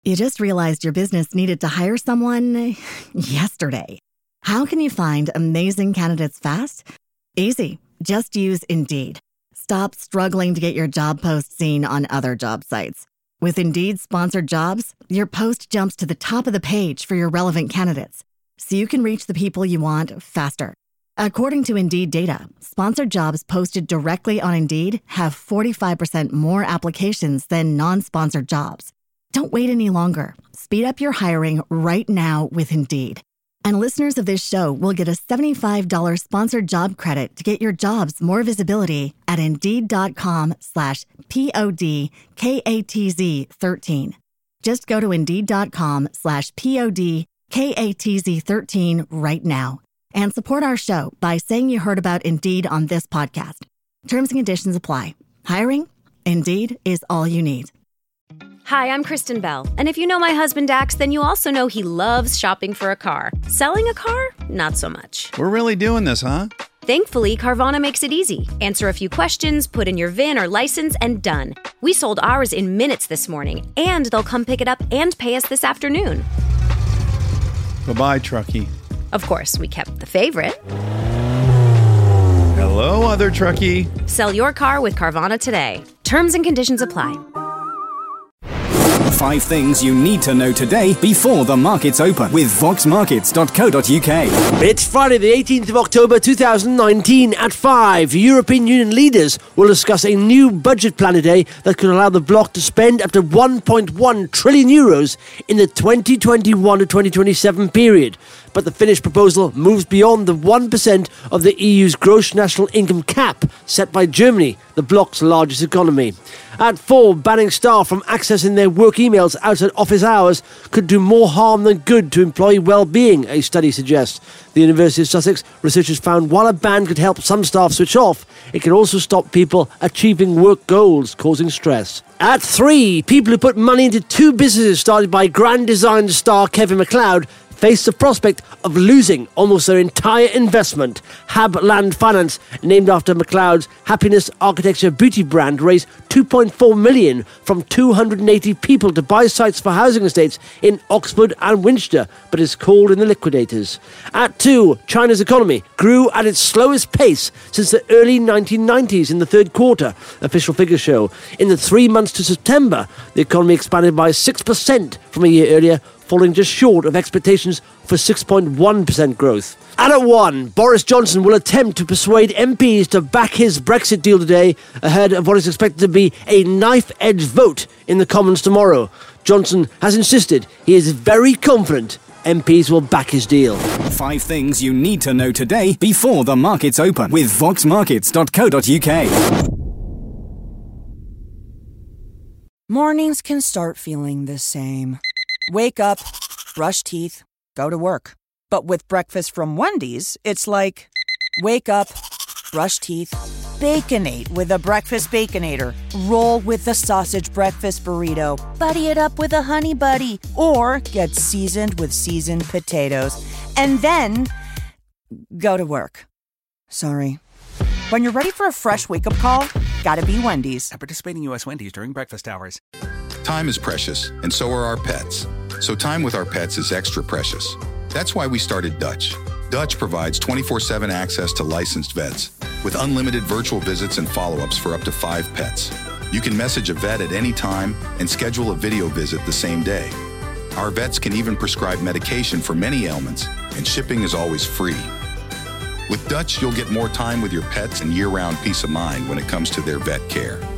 You just realized your business needed to hire someone yesterday. How can you find amazing candidates fast? Easy. Just use Indeed. Stop struggling to get your job post seen on other job sites. With Indeed sponsored jobs, your post jumps to the top of the page for your relevant candidates, so you can reach the people you want faster. According to Indeed data, sponsored jobs posted directly on Indeed have 45% more applications than non-sponsored jobs. Don't wait any longer. Speed up your hiring right now with Indeed. And listeners of this show will get a $75 sponsored job credit to get your jobs more visibility at Indeed.com/PODKATZ13. Just go to Indeed.com/PODKATZ13 right now and support our show by saying you heard about Indeed on this podcast. Terms and conditions apply. Hiring? Indeed is all you need. Hi, I'm Kristen Bell, and if you know my husband Dax, then you also know he loves shopping for a car. Selling a car? Not so much. We're really doing this, huh? Thankfully, Carvana makes it easy. Answer a few questions, put in your VIN or license, and done. We sold ours in minutes this morning, and they'll come pick it up and pay us this afternoon. Bye-bye, truckie. Of course, we kept the favorite. Hello, other truckie. Sell your car with Carvana today. Terms and conditions apply. 5 things you need to know today before the markets open with voxmarkets.co.uk. It's Friday the 18th of October 2019 at 5. European Union leaders will discuss a new budget plan today that could allow the bloc to spend up to €1.1 trillion in the 2021 to 2027 period. But the Finnish proposal moves beyond the 1% of the EU's gross national income cap set by Germany, the bloc's largest economy. At 4, banning staff from accessing their work emails outside office hours could do more harm than good to employee well-being, a study suggests. The University of Sussex researchers found while a ban could help some staff switch off, it can also stop people achieving work goals, causing stress. At 3, people who put money into 2 businesses started by grand design star Kevin McLeod face the prospect of losing almost their entire investment. Hab Land Finance, named after McLeod's happiness architecture beauty brand, raised $2.4 million from 280 people to buy sites for housing estates in Oxford and Winchester, but is called in the liquidators. At 2, China's economy grew at its slowest pace since the early 1990s in the third quarter, official figures show. In the 3 months to September, the economy expanded by 6% from a year earlier, falling just short of expectations for 6.1% growth. And at 1, Boris Johnson will attempt to persuade MPs to back his Brexit deal today, ahead of what is expected to be a knife-edge vote in the Commons tomorrow. Johnson has insisted he is very confident MPs will back his deal. 5 things you need to know today before the markets open with voxmarkets.co.uk. Mornings can start feeling the same. Wake up, brush teeth, go to work. But with breakfast from Wendy's, it's like, wake up, brush teeth, Baconate with a breakfast Baconator. Roll with the sausage breakfast burrito. Buddy it up with a Honey Buddy. Or get seasoned with seasoned potatoes. And then, go to work. Sorry. When you're ready for a fresh wake-up call, gotta be Wendy's. At participating U.S. Wendy's during breakfast hours. Time is precious, and so are our pets. So time with our pets is extra precious. That's why we started Dutch. Dutch provides 24/7 access to licensed vets with unlimited virtual visits and follow-ups for up to 5 pets. You can message a vet at any time and schedule a video visit the same day. Our vets can even prescribe medication for many ailments, and shipping is always free. With Dutch, you'll get more time with your pets and year-round peace of mind when it comes to their vet care.